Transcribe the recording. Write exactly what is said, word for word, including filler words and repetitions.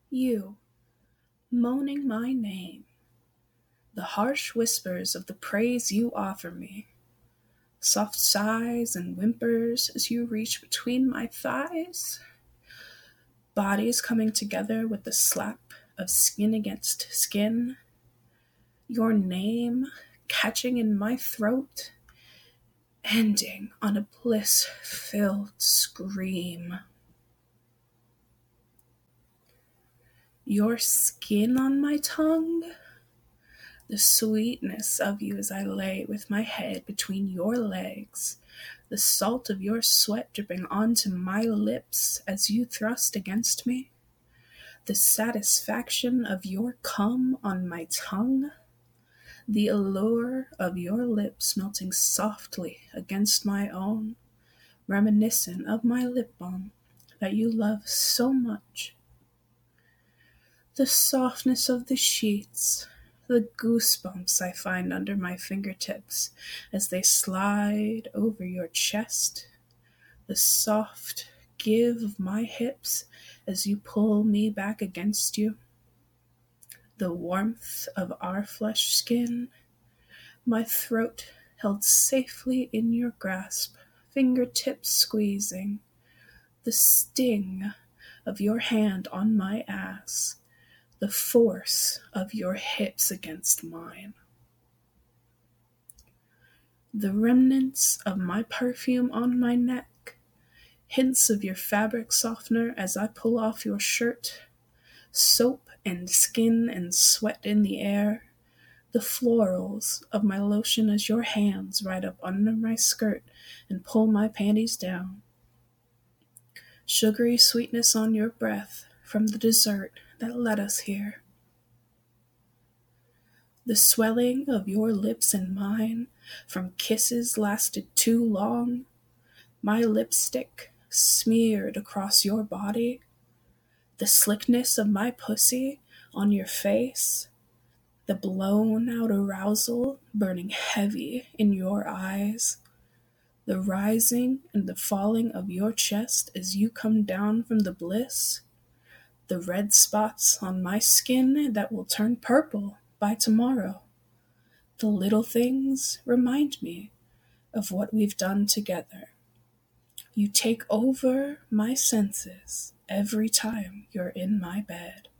You, moaning my name, the harsh whispers of the praise you offer me, soft sighs and whimpers as you reach between my thighs, bodies coming together with the slap of skin against skin, your name catching in my throat, ending on a bliss-filled scream. Your skin on my tongue, the sweetness of you as I lay with my head between your legs, the salt of your sweat dripping onto my lips as you thrust against me, the satisfaction of your cum on my tongue, the allure of your lips melting softly against my own, reminiscent of my lip balm that you love so much, the softness of the sheets, the goosebumps I find under my fingertips as they slide over your chest, the soft give of my hips as you pull me back against you, the warmth of our flesh skin, my throat held safely in your grasp, fingertips squeezing, the sting of your hand on my ass, the force of your hips against mine. The remnants of my perfume on my neck, hints of your fabric softener as I pull off your shirt, soap and skin and sweat in the air, the florals of my lotion as your hands ride up under my skirt and pull my panties down, sugary sweetness on your breath from the dessert that led us here. The swelling of your lips and mine from kisses lasted too long, my lipstick smeared across your body, the slickness of my pussy on your face, the blown out arousal burning heavy in your eyes, the rising and the falling of your chest as you come down from the bliss, the red spots on my skin that will turn purple by tomorrow. The little things remind me of what we've done together. You take over my senses every time you're in my bed.